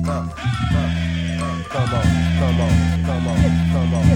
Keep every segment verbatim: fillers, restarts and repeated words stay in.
Come on, come on, come on, come on.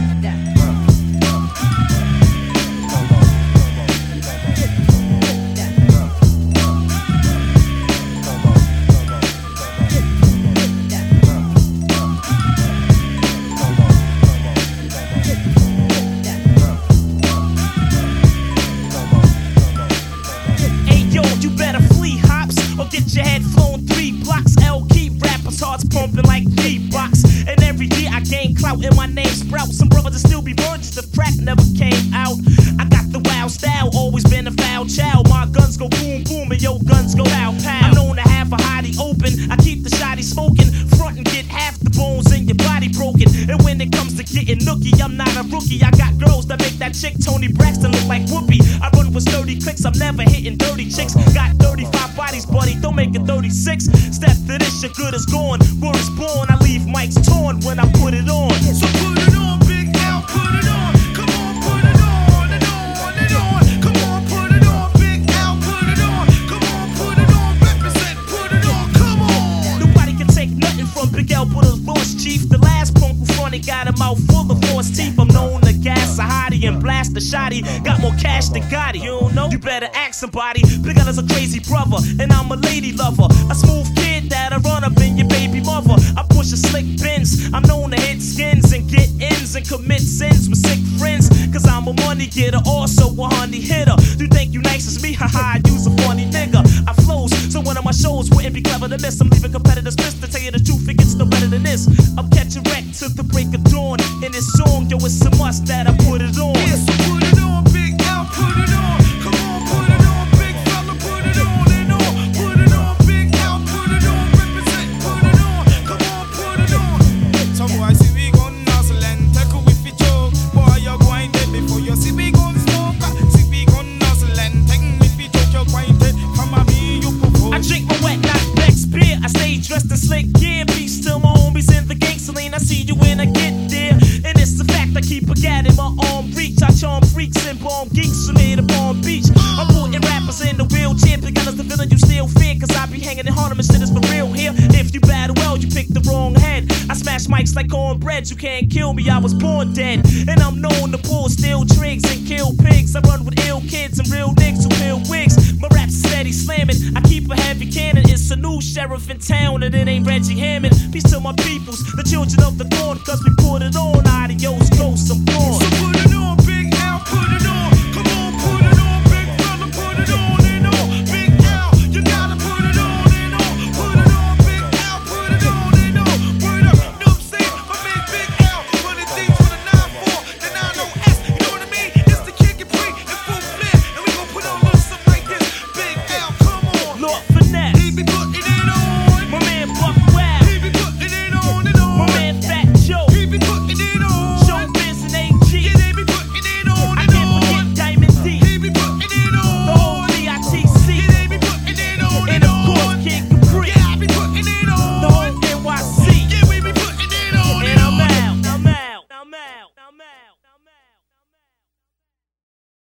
Get your head flown three blocks. L keep rappers' hearts pumping like beatbox. And every year I gain clout and my name sprouts. Some brothers that still be virgins if crack never came out. I got the wild style, always been a foul child. My guns go boom boom and your guns go pow pow. I'm known to have a hottie open. I keep the shotty smoking. Front and get half the bones in your body broken. And when it comes to getting nookie, I'm not a rookie. I got girls that make that chick Tony Braxton look like Whoopi. I run with sturdy clicks, I'm never hitting dirty chicks. Got thirty-five bodies, buddy, don't make it thirty-six. Step to this, your good is gone. Word is born, I leave mics torn when I put it on. So put it on, Big L, put it on. Come on, put it on and on and on. Come on, put it on, Big L, put it on. Come on, put it on, represent, put it on, come on. Nobody can take nothing from Big L, but a lost chief. The last punk who fronted got a mouth full of false teeth. I'm known to gas a hottie and blast a shotty. Got more cash than Gotti, you don't know? You better ask somebody. Big L is a crazy brother, and I'm a lady lover. A smooth kid that'll run up in your baby mother. I push a slick Benz. I'm known to hit skins and get ins and commit sins with sick friends. Cause I'm a money getter, also a honey hitter. You think you nice as me? Haha, I use a funny nigga. I flows, so one of my shows wouldn't be clever to miss. I'm leaving competitors pissed. To tell you the truth, it gets no better than this. I'm catching wreck to the break of dawn. In this song, yo, it's a must that I put it on. Yeah, so put it on, Big L, put it on. Come on, put it on, big fella, put it on and on. Put it on, Big L, put it on, represent, put it on. Come on, put it on. So boy, see we gon' nuzzle and take a whiffy joke. Boy, you're going dead before you see we gon' smoke. See we gon' nuzzle and take a whiffy joke. You're going dead. Come on, me, you propose. I drink my wet, not Beck's beer. I stay dressed in slick gear. Peace to my homies in the gang. Celine, I see you when I get there. And it's the fact I keep a gat in my arm reach. I charm freaks and bomb geeks from here to Palm Beach. I'm putting rappers in the wheelchair. Because as the villain you still fear. Cause I be hanging in Harlem and shit is for real here. If you battle well, you pick the wrong head. I smash mics like cornbread. You can't kill me, I was born dead. And I'm known to pull steel trigs and kill pigs. I run with ill kids and real niggas who peel wigs. My rap's steady slamming. I keep a heavy cannon. It's a new sheriff in town and it ain't Reggie Hammond. Peace to my peoples, the children of the dawn. Cause we put it on. Adios, ghosts, I'm gone. So put it on, Big